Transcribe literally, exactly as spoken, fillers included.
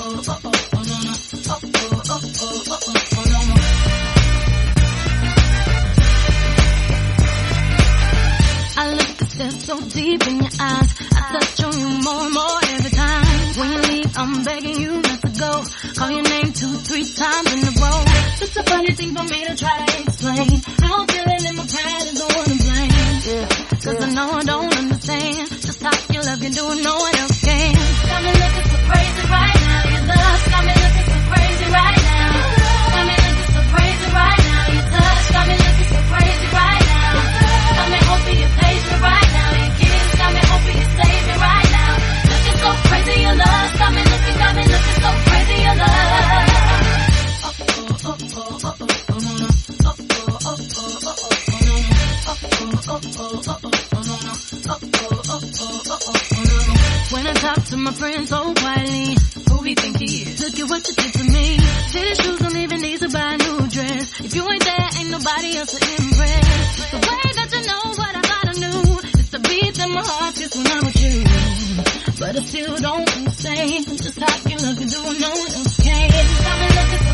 I look at step so deep in your eyes. I touch on you more and more every time. When you leave, I'm begging you not to go. Call your name two, three times in a row. It's a funny thing for me to try to explain. How I'm feeling in my pride is the one to blame. Yeah, Cause yeah. I know I don't understand just how your love can do it, no one else can. Got me looking so crazy right now. Your love got me looking so crazy right now. Got me looking so crazy right now. Your touch got me looking so crazy right now. Got me hoping you page me right now. Your kiss got me hoping you save me right now. Looking so crazy, your love got me looking, got me looking so crazy, your love. When I talk to my friends so quietly, who we think he is? Look at what you did to me. Tennis shoes don't even need to buy a new dress. If you ain't there, ain't nobody else to impress. The way that you know what I thought I knew, it's the beat in my heart just when I'm with you. But I still don't understand just how you look and do no one else can. Got me looking